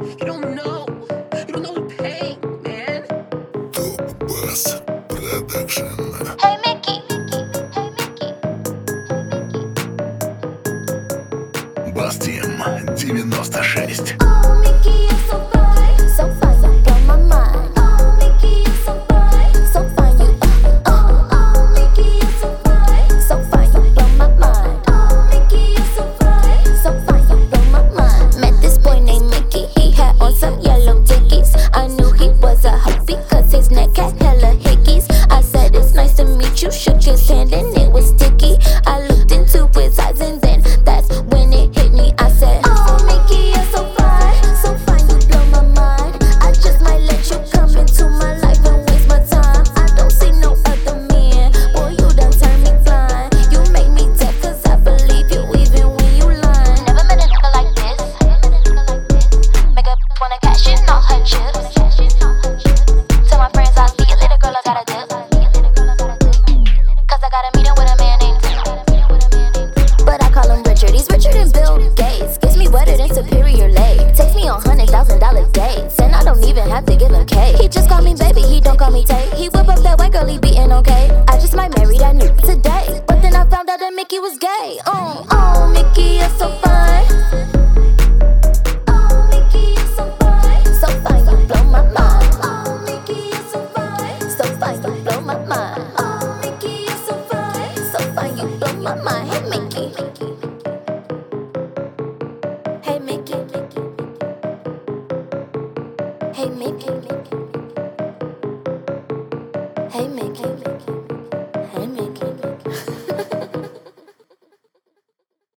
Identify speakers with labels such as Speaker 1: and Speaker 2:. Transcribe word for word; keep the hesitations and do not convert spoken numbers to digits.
Speaker 1: You don't know. You don't know the pain, man.
Speaker 2: Top Bass Production.
Speaker 3: Hey Mickey, hey Mickey,
Speaker 2: Бастим девяносто шесть.
Speaker 3: oh Mickey, you're so fine, so fine, you blow my mind. Oh Mickey, you're so fine, so fine, you. Oh oh Mickey, you're so fine, so fine, you blow my mind. Oh Mickey, you're so fine, so fine, you blow my mind. Met this boy named Mickey, he had on some yellow dickies. I knew he was a huffy 'cause his neck had hella hickeys. I said it's nice to meet you, shook his hand and it was sticky. I looked into his eyes and then that's when it hit me. I said, oh Mickey, you're so fine, so fine, you blow my mind. I just might let you come into my life and waste my time. I don't see no other man, boy, you done turned me blind. You make me deaf 'cause I believe you even when you lying. Never met a nigga like this. Make a wanna cash in all her chips. Tell my friends I'll see you later, girl, I gotta dip. 'Cause I got a meeting with a man named Tim. But I call him Richard, he's richer than Bill Gates. Gets me wetter than Superior Lake. Takes me on hundred thousand dollar dates, and I don't even have to give him cake. He just call me baby, he don't call me Tate. He whip up that white girl, he beatin' okay. I just might marry that new today, but then I found out that Mickey was gay. Oh, oh, Mickey, you're so fine. Oh, Mickey, you're so fine. So fine, you blow my mind. Oh, Mickey, you're so fine. So fine, you blow my mind. Oh, Mickey, you're so fine. So fine, you blow my mind. Hey, Mickey. Hey, Mickey. Hey, Mickey.